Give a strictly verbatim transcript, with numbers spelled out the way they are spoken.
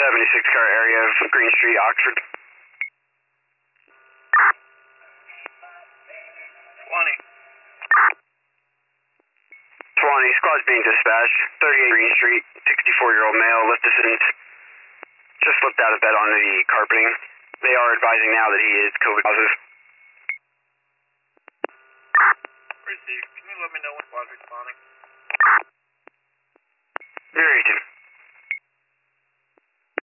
seventy-six car area of Green Street, Oxford. twenty. twenty, squad's being dispatched. thirty-eight Green Street, sixty-four-year-old male, lift descendant. Just slipped out of bed onto the carpeting. They are advising now that he is COVID positive. Received. Can you let me know when squad's responding?